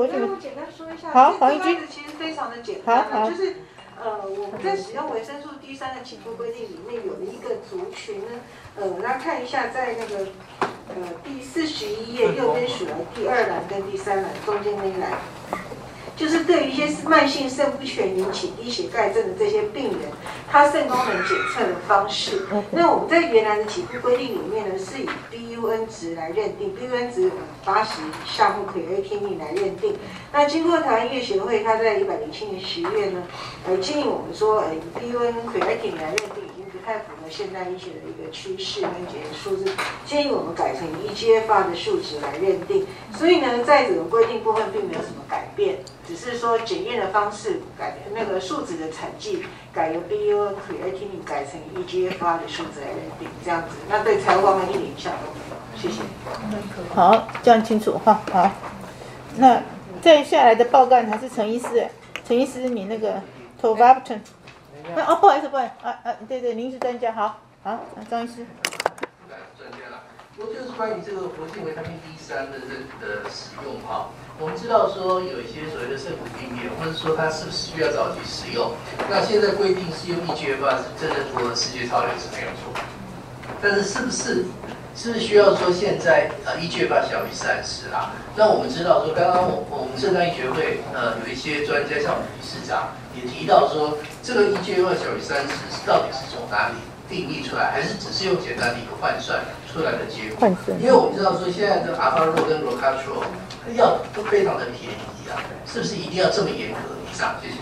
国际。 我简单说一下， 好， 这个案子其实非常的简单好， 就是我们在使用维生素 D3的起步规定里面有一个族群呢，大家看一下，在那个第41页右边数来第2栏跟第3栏中间那一栏。就是对于一些慢性肾不全引起低血钙症的这些病人，他肾功能检测的方式，那我们在原来的起步规定里面呢，是以 BUN 值来认定 ，BUN 值80以上或 creatinine 来认定。那经过台湾医学协会，他在107年10月呢，建议我们说，以 BUN creatinine 来认定，已经不太符合现代医学的一个趋势跟检验数字，建议我们改成以 eGFR 的数值来认定。所以呢，在整个规定部分并没有什么改变。只是说检验的方式改，那个数值的产剂改由 BUN creatinine 改成 eGFR 的数值来认定，这样子，那对财务方面一点影响都没有。谢谢。 好，这样清楚哈。好，那再下来的报告还是陈医师，陈医师你那个 tolvaptan， 哦，不好意思，对，您是专家，好，张医师。 专家啦，不过就是关于这个活性维他命 D3的使用哈。我们知道说有一些所谓的肾腐病变，或者说它是不是需要早期使用？那现在规定是用 eGFR 是真的符合世界潮流是没有错，但是是不是需要说现在eGFR 小于30啦？那我们知道说，刚刚我们肾脏医学会有一些专家像我们理事长也提到说，这个 eGFR 小于30到底是从哪里定义出来，还是只是用简单的一个换算出来的结果？因为我们知道说现在的 Alpha-RO 跟 Rocatro 药都非常的便宜啊，是不是一定要这么严格？以上，谢谢。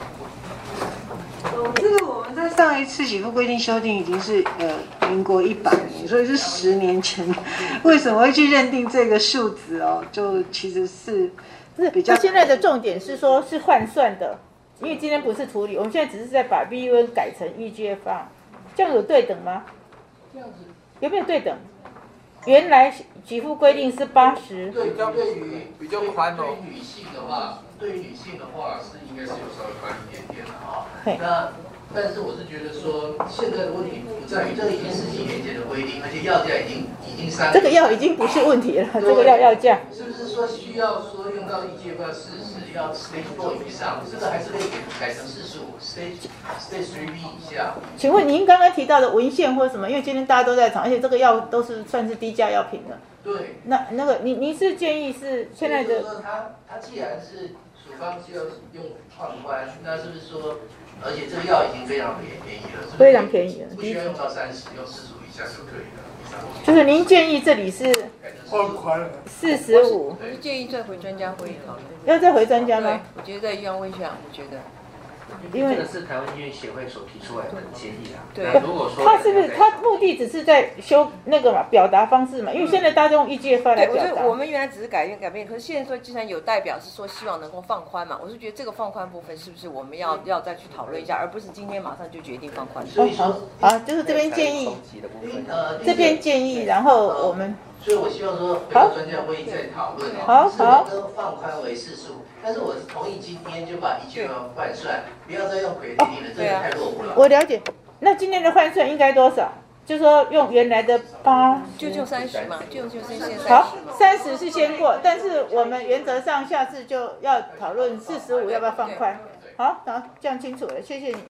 这个我们在上一次起步规定修订已经是民国100年，所以是10年前。为什么会去认定这个数值哦？就其实是比较。 现在的重点是说是换算的，因为今天不是处理，我们现在只是在把 BUN 改成 eGFR， 这样有对等吗？ 这样子有没有对等？原来起步规定是80， 对， 比较宽哦。 对于女性的话是应该是有稍微宽一点点的啊。但是我是觉得说，现在的问题不在于这已经10几年前的规定，而且药价已经3。 这个药已经不是问题了，这个药价。 是不是说需要说用到eGFR 40，要 Stage 4以上，这个还是可以改成45 Stage 3B 以下？请问您刚刚提到的文献或什么？因为今天大家都在场，而且这个药都是算是低价药品的。 对。 那个您是建议是现在的？ 说它既然是处方需要用放宽，那是不是说？而且这个药已经非常便宜了， 非常便宜了， 不需要用到30，用45以下就可以了。 就是您建议这里是放宽了 45。 我是建议再回专家会议讨论。 要再回专家吗？ 我觉得在医院问一下，我觉得。 因为这个是台湾医院协会所提出来的建议啊。 对， 如果说他是不是他目的只是在修那个嘛表达方式嘛？因为现在大家用 eGFR 来表达。 我们原来只是改变，可是现在说既然有代表是说希望能够放宽嘛，我是觉得这个放宽部分是不是我们要再去讨论一下，而不是今天马上就决定放宽。 所以说好，就是这边建议，这边建议，然后我们。 所以我希望说回到专家会议再讨论好， 是能够放宽为45，但是我是同意今天就把eGFR换算，不要再用creatinine了，这个太落伍了。 我了解，那今天的换算应该多少？就说用原来的8， 就30嘛，就先30。 好，30是先过，但是我们原则上下次就要讨论45要不要放宽。好，这样清楚了，谢谢你。